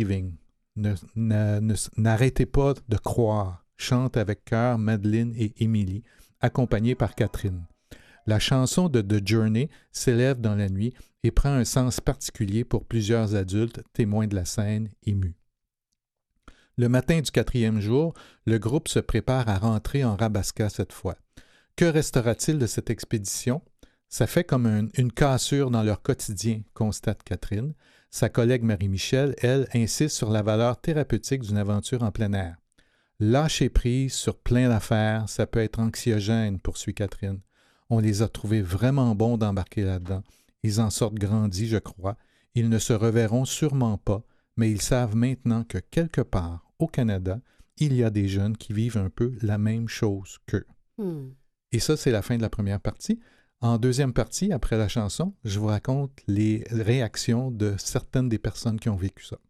N'arrêtez pas de croire, chantent avec cœur Madeleine et Émilie, accompagnées par Catherine. La chanson de The Journey s'élève dans la nuit et prend un sens particulier pour plusieurs adultes témoins de la scène émus. Le matin du 4e jour, le groupe se prépare à rentrer en Rabasca cette fois. Que restera-t-il de cette expédition? Ça fait comme une cassure dans leur quotidien, constate Catherine. Sa collègue Marie-Michel, elle, insiste sur la valeur thérapeutique d'une aventure en plein air. Lâcher prise sur plein d'affaires, ça peut être anxiogène, poursuit Catherine. On les a trouvés vraiment bons d'embarquer là-dedans. Ils en sortent grandis, je crois. Ils ne se reverront sûrement pas, mais ils savent maintenant que quelque part, au Canada, il y a des jeunes qui vivent un peu la même chose qu'eux. Et ça, c'est la fin de la première partie. En deuxième partie, après la chanson, je vous raconte les réactions de certaines des personnes qui ont vécu ça.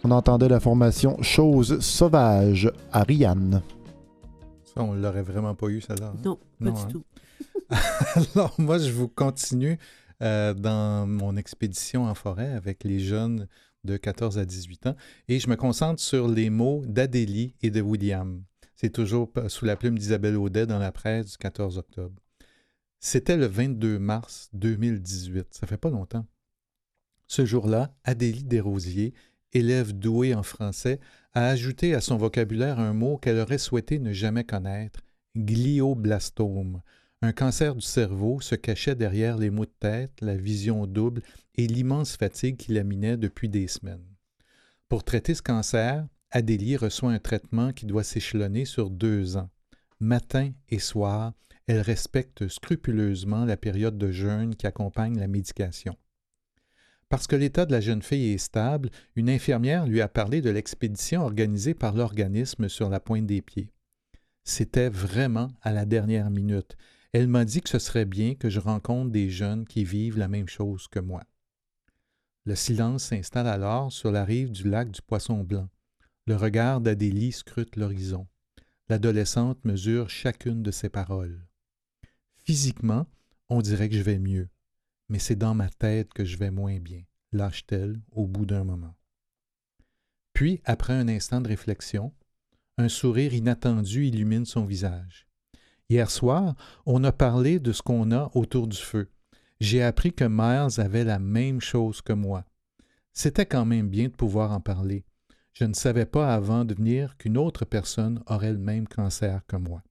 On entendait la formation Chose Sauvage, Ariane. Ça, on l'aurait vraiment pas eu, celle-là. Hein? Non, pas du hein? tout. Alors, moi, je vous continue dans mon expédition en forêt avec les jeunes de 14 à 18 ans et je me concentre sur les mots d'Adélie et de William. C'est toujours sous la plume d'Isabelle Audet dans la presse du 14 octobre. C'était le 22 mars 2018. Ça fait pas longtemps. Ce jour-là, Adélie Desrosiers, élève douée en français, a ajouté à son vocabulaire un mot qu'elle aurait souhaité ne jamais connaître, glioblastome. Un cancer du cerveau se cachait derrière les maux de tête, la vision double et l'immense fatigue qui la minait depuis des semaines. Pour traiter ce cancer, Adélie reçoit un traitement qui doit s'échelonner sur 2 ans. Matin et soir, elle respecte scrupuleusement la période de jeûne qui accompagne la médication. Parce que l'état de la jeune fille est stable, une infirmière lui a parlé de l'expédition organisée par l'organisme sur la pointe des pieds. C'était vraiment à la dernière minute. Elle m'a dit que ce serait bien que je rencontre des jeunes qui vivent la même chose que moi. Le silence s'installe alors sur la rive du lac du Poisson-Blanc. Le regard d'Adélie scrute l'horizon. L'adolescente mesure chacune de ses paroles. Physiquement, on dirait que je vais mieux, mais c'est dans ma tête que je vais moins bien, lâche-t-elle au bout d'un moment. Puis, après un instant de réflexion, un sourire inattendu illumine son visage. Hier soir, on a parlé de ce qu'on a autour du feu. J'ai appris que Miles avait la même chose que moi. C'était quand même bien de pouvoir en parler. Je ne savais pas avant de venir qu'une autre personne aurait le même cancer que moi.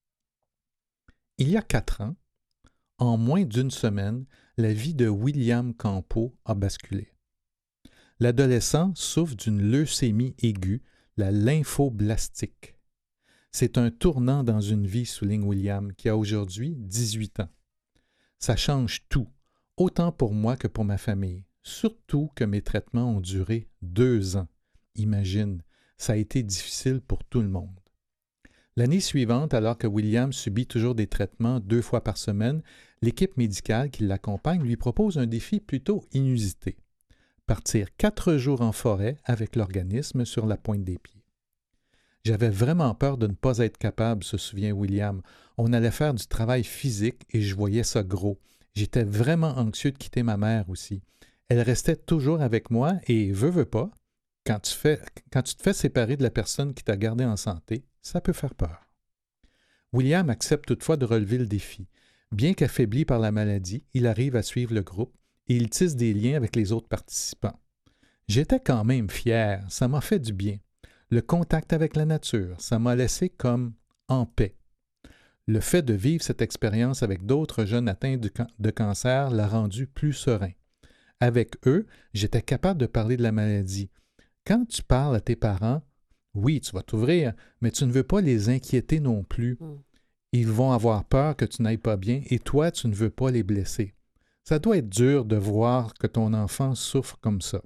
Il y a 4 ans, en moins d'1 semaine, la vie de William Campeau a basculé. L'adolescent souffre d'une leucémie aiguë, la lymphoblastique. C'est un tournant dans une vie, souligne William, qui a aujourd'hui 18 ans. Ça change tout, autant pour moi que pour ma famille, surtout que mes traitements ont duré 2 ans. Imagine, ça a été difficile pour tout le monde. L'année suivante, alors que William subit toujours des traitements 2 fois par semaine, l'équipe médicale qui l'accompagne lui propose un défi plutôt inusité. Partir 4 jours en forêt avec l'organisme sur la pointe des pieds. J'avais vraiment peur de ne pas être capable, se souvient William. On allait faire du travail physique et je voyais ça gros. J'étais vraiment anxieux de quitter ma mère aussi. Elle restait toujours avec moi et veux pas, quand tu te fais séparer de la personne qui t'a gardé en santé, ça peut faire peur. William accepte toutefois de relever le défi. Bien qu'affaibli par la maladie, il arrive à suivre le groupe et il tisse des liens avec les autres participants. J'étais quand même fier, ça m'a fait du bien. Le contact avec la nature, ça m'a laissé comme en paix. Le fait de vivre cette expérience avec d'autres jeunes atteints de cancer l'a rendu plus serein. Avec eux, j'étais capable de parler de la maladie. Quand tu parles à tes parents, oui, tu vas t'ouvrir, mais tu ne veux pas les inquiéter non plus. Ils vont avoir peur que tu n'ailles pas bien et toi, tu ne veux pas les blesser. Ça doit être dur de voir que ton enfant souffre comme ça.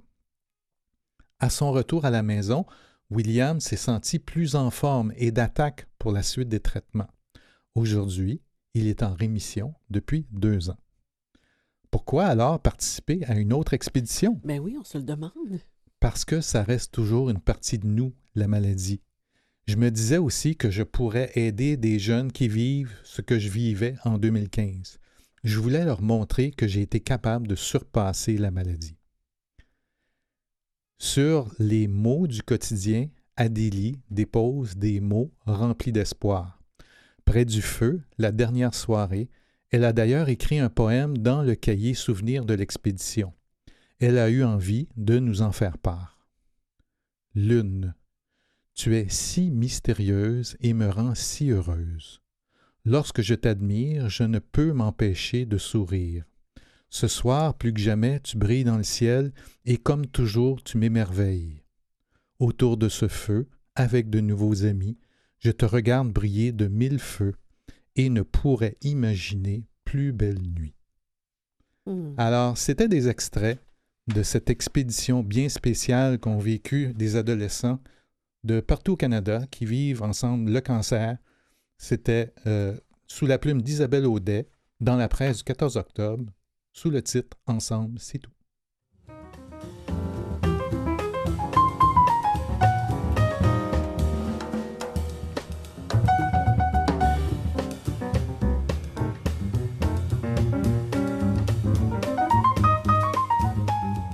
À son retour à la maison, William s'est senti plus en forme et d'attaque pour la suite des traitements. Aujourd'hui, il est en rémission depuis 2 ans. Pourquoi alors participer à une autre expédition? Ben oui, on se le demande. Parce que ça reste toujours une partie de nous, la maladie. Je me disais aussi que je pourrais aider des jeunes qui vivent ce que je vivais en 2015. Je voulais leur montrer que j'ai été capable de surpasser la maladie. Sur les mots du quotidien, Adélie dépose des mots remplis d'espoir. Près du feu, la dernière soirée, elle a d'ailleurs écrit un poème dans le cahier souvenir de l'expédition. Elle a eu envie de nous en faire part. Lune, tu es si mystérieuse et me rends si heureuse. Lorsque je t'admire, je ne peux m'empêcher de sourire. Ce soir, plus que jamais, tu brilles dans le ciel et comme toujours, tu m'émerveilles. Autour de ce feu, avec de nouveaux amis, je te regarde briller de 1000 feux et ne pourrais imaginer plus belle nuit. Alors, c'était des extraits de cette expédition bien spéciale qu'ont vécu des adolescents de partout au Canada qui vivent ensemble le cancer. C'était sous la plume d'Isabelle Audet dans la presse du 14 octobre. Sous le titre « Ensemble, c'est tout ».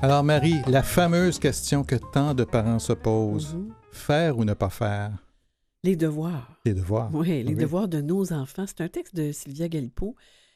Alors, Marie, la fameuse question que tant de parents se posent, faire ou ne pas faire? Les devoirs. Les devoirs. Oui, les devoirs de nos enfants. C'est un texte de Sylvia Galipeau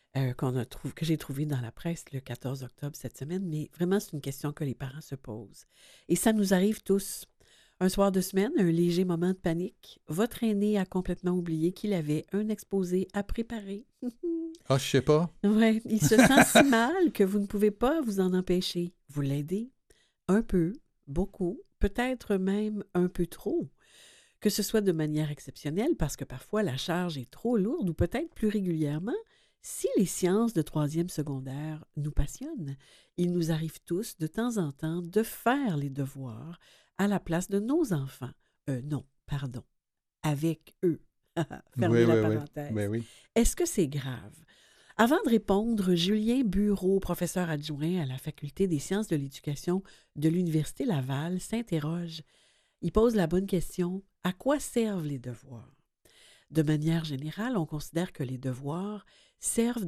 que j'ai trouvé dans la presse le 14 octobre cette semaine, mais vraiment, c'est une question que les parents se posent. Et ça nous arrive tous. Un soir de semaine, un léger moment de panique. Votre aîné a complètement oublié qu'il avait un exposé à préparer. Ah, je sais pas. Oui, il se sent si mal que vous ne pouvez pas vous en empêcher. Vous l'aidez un peu, beaucoup, peut-être même un peu trop. Que ce soit de manière exceptionnelle, parce que parfois la charge est trop lourde, ou peut-être plus régulièrement, si les sciences de 3e secondaire nous passionnent, il nous arrive tous, de temps en temps, de faire les devoirs à la place de nos enfants. Non, pardon, avec eux. Fermez la parenthèse. Ben oui. Est-ce que c'est grave? Avant de répondre, Julien Bureau, professeur adjoint à la Faculté des sciences de l'éducation de l'Université Laval, s'interroge. Il pose la bonne question, à quoi servent les devoirs? De manière générale, on considère que les devoirs servent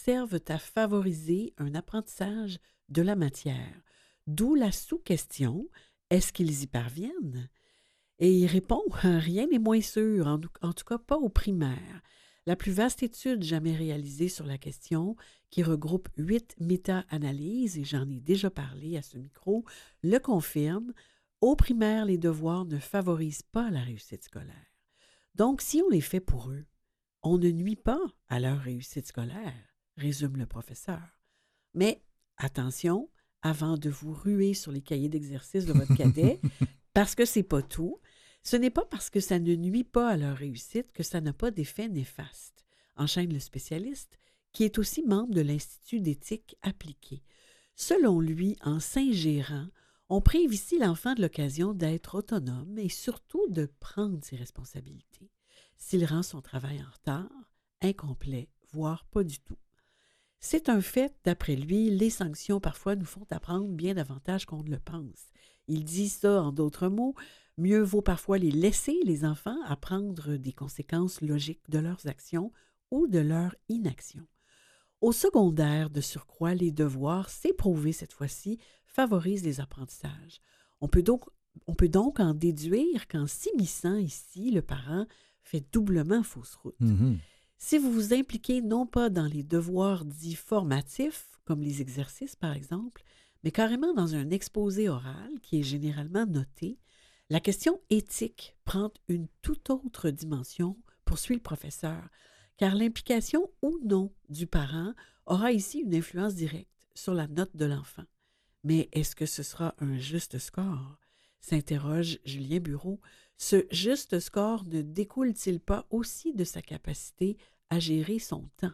à favoriser un apprentissage de la matière, d'où la sous-question, est-ce qu'ils y parviennent? Et il répond, rien n'est moins sûr, en tout cas pas au primaire. La plus vaste étude jamais réalisée sur la question, qui regroupe 8 méta-analyses, et j'en ai déjà parlé à ce micro, le confirme, au primaire, les devoirs ne favorisent pas la réussite scolaire. Donc, si on les fait pour eux, on ne nuit pas à leur réussite scolaire, résume le professeur. Mais attention, avant de vous ruer sur les cahiers d'exercice de votre cadet, parce que c'est pas tout, ce n'est pas parce que ça ne nuit pas à leur réussite que ça n'a pas d'effet néfaste, enchaîne le spécialiste, qui est aussi membre de l'Institut d'éthique appliquée. Selon lui, en s'ingérant, on prive ici l'enfant de l'occasion d'être autonome et surtout de prendre ses responsabilités. S'il rend son travail en retard, incomplet, voire pas du tout. C'est un fait, d'après lui, les sanctions parfois nous font apprendre bien davantage qu'on ne le pense. Il dit ça en d'autres mots, mieux vaut parfois les laisser, les enfants, apprendre des conséquences logiques de leurs actions ou de leur inaction. Au secondaire, de surcroît, les devoirs, c'est prouvé cette fois-ci, favorisent les apprentissages. On peut donc en déduire qu'en s'immisçant ici, le parent fait doublement fausse route. Mm-hmm. Si vous vous impliquez non pas dans les devoirs dits formatifs, comme les exercices par exemple, mais carrément dans un exposé oral qui est généralement noté, la question éthique prend une toute autre dimension, poursuit le professeur, car l'implication ou non du parent aura ici une influence directe sur la note de l'enfant. Mais est-ce que ce sera un juste score? S'interroge Julien Bureau. Ce juste score ne découle-t-il pas aussi de sa capacité à gérer son temps?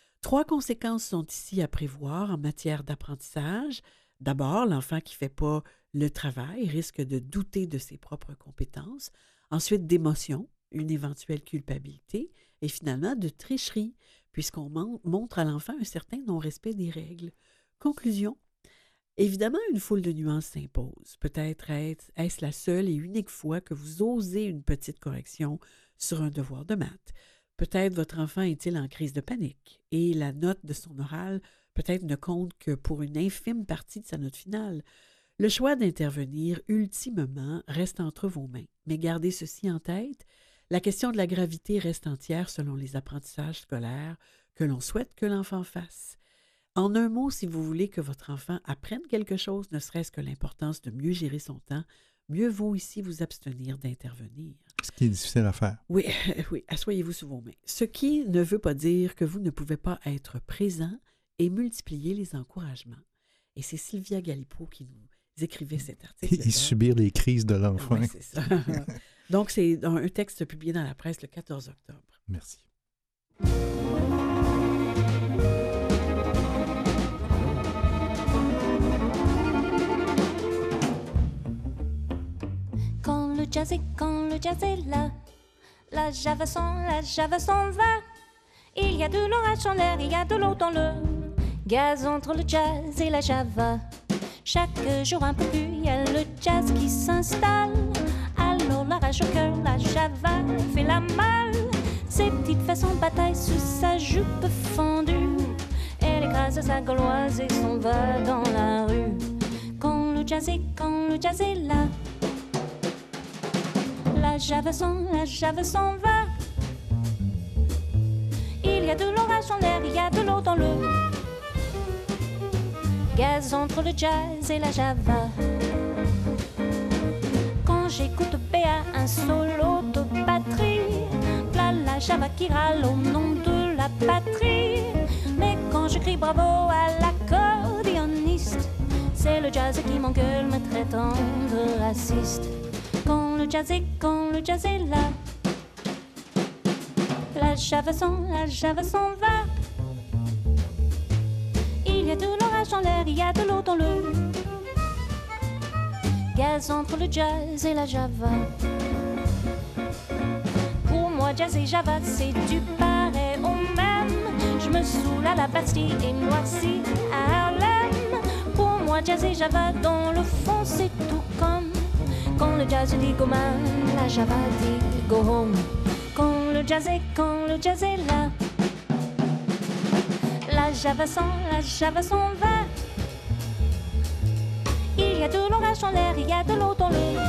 3 conséquences sont ici à prévoir en matière d'apprentissage. D'abord, l'enfant qui ne fait pas le travail risque de douter de ses propres compétences. Ensuite, d'émotion, une éventuelle culpabilité. Et finalement, de tricherie, puisqu'on montre à l'enfant un certain non-respect des règles. Conclusion. Évidemment, une foule de nuances s'impose. Peut-être est-ce la seule et unique fois que vous osez une petite correction sur un devoir de maths. Peut-être votre enfant est-il en crise de panique et la note de son oral peut-être ne compte que pour une infime partie de sa note finale. Le choix d'intervenir, ultimement, reste entre vos mains. Mais gardez ceci en tête, la question de la gravité reste entière selon les apprentissages scolaires que l'on souhaite que l'enfant fasse. En un mot, si vous voulez que votre enfant apprenne quelque chose, ne serait-ce que l'importance de mieux gérer son temps, mieux vaut ici vous abstenir d'intervenir. Ce qui est difficile à faire. Oui, oui, asseyez-vous sur vos mains. Ce qui ne veut pas dire que vous ne pouvez pas être présent et multiplier les encouragements. Et c'est Sylvia Galipeau qui nous écrivait cet article. Et subir les crises de l'enfant. Oui, c'est ça. Donc, c'est un texte publié dans la presse le 14 octobre. Merci. Quand le jazz est là, la java s'en va. Il y a de l'orage en l'air, il y a de l'eau dans le gaz entre le jazz et la java. Chaque jour un peu plus, il y a le jazz qui s'installe. Alors la rage au cœur, la java fait la malle. Ses petites fesses en bataille sous sa jupe fendue. Elle écrase sa gauloise et s'en va dans la rue. Quand jazz est là. La Java s'en va. Il y a de l'orage en l'air, il y a de l'eau dans le gaz entre le jazz et la Java. Quand j'écoute Béa, un solo de batterie, là la Java qui râle au nom de la patrie. Mais quand je crie bravo à l'accordéoniste, c'est le jazz qui m'engueule me traitant de raciste. Quand le jazz est là, la Java s'en va. Il y a de l'orage en l'air, il y a de l'eau dans le gaz entre le jazz et la Java. Pour moi, jazz et Java, c'est du pareil au même. Je me saoule à la Bastille et noircis à Harlem. Pour moi, jazz et Java, dans le fond, c'est tout comme quand le jazz dit go man, la Java dit go home. Quand le jazz est là, la Java s'en va. Il y a de l'orage en l'air, il y a de l'eau dans le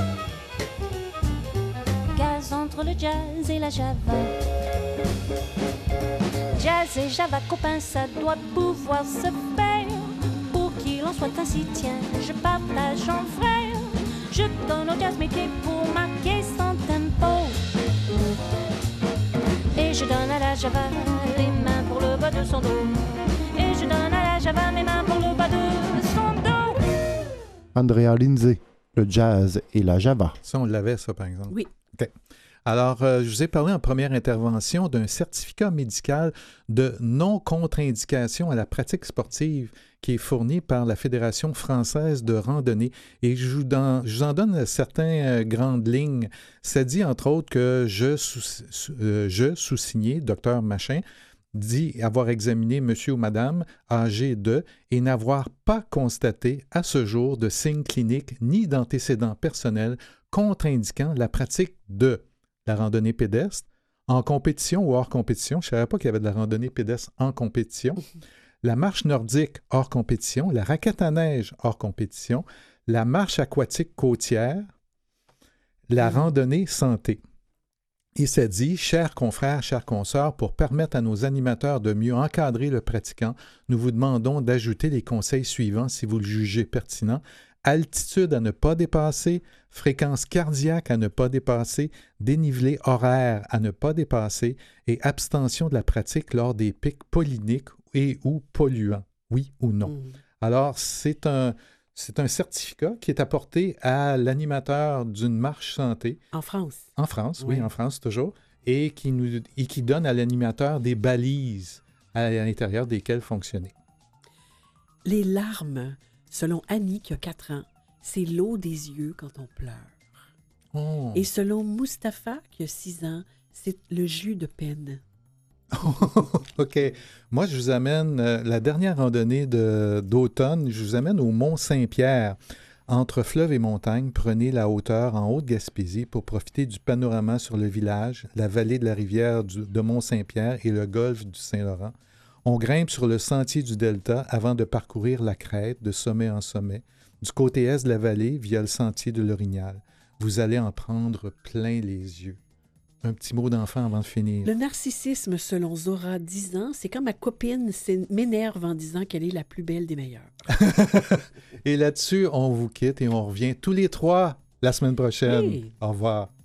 gaz entre le jazz et la Java. Jazz et Java, copains, ça doit pouvoir se faire. Pour qu'il en soit ainsi, tiens, je partage en frère. Je donne au jazz mes pieds pour marquer son tempo. Et je donne à la Java les mains pour le bas de son dos. Et je donne à la Java mes mains pour le bas de son dos. Andrea Lindsay, le jazz et la Java. Ça, on l'avait, ça, par exemple. Oui. OK. Alors, je vous ai parlé en première intervention d'un certificat médical de non-contre-indication à la pratique sportive qui est fourni par la Fédération française de randonnée. Et je vous en donne certaines grandes lignes. Ça dit, entre autres, que je sous-signé, docteur Machin, dit avoir examiné monsieur ou madame âgé de et n'avoir pas constaté à ce jour de signes cliniques ni d'antécédents personnels contre-indiquant la pratique de la randonnée pédestre en compétition ou hors compétition. Je ne savais pas qu'il y avait de la randonnée pédestre en compétition. La marche nordique hors compétition, la raquette à neige hors compétition, la marche aquatique côtière, la randonnée santé. Et ça dit, chers confrères, chers consoeurs, pour permettre à nos animateurs de mieux encadrer le pratiquant, nous vous demandons d'ajouter les conseils suivants si vous le jugez pertinent. Altitude à ne pas dépasser, fréquence cardiaque à ne pas dépasser, dénivelé horaire à ne pas dépasser et abstention de la pratique lors des pics polliniques et ou polluants, oui ou non. Alors, c'est un certificat qui est apporté à l'animateur d'une marche santé. En France. En France, oui, en France toujours, et qui donne à l'animateur des balises à l'intérieur desquelles fonctionner. Les larmes, selon Annie qui a 4 ans, c'est l'eau des yeux quand on pleure. Oh. Et selon Mustapha qui a 6 ans, c'est le jus de peine. OK. Moi, je vous amène la dernière randonnée d'automne. Je vous amène au Mont-Saint-Pierre. Entre fleuve et montagne, prenez la hauteur en Haute-Gaspésie pour profiter du panorama sur le village, la vallée de la rivière de Mont-Saint-Pierre et le golfe du Saint-Laurent. On grimpe sur le sentier du delta avant de parcourir la crête de sommet en sommet, du côté est de la vallée via le sentier de l'Orignal. Vous allez en prendre plein les yeux. Un petit mot d'enfant avant de finir. Le narcissisme, selon Zora, 10 ans, c'est quand ma copine m'énerve en disant qu'elle est la plus belle des meilleures. Et là-dessus, on vous quitte et on revient tous les 3 la semaine prochaine. Oui. Au revoir.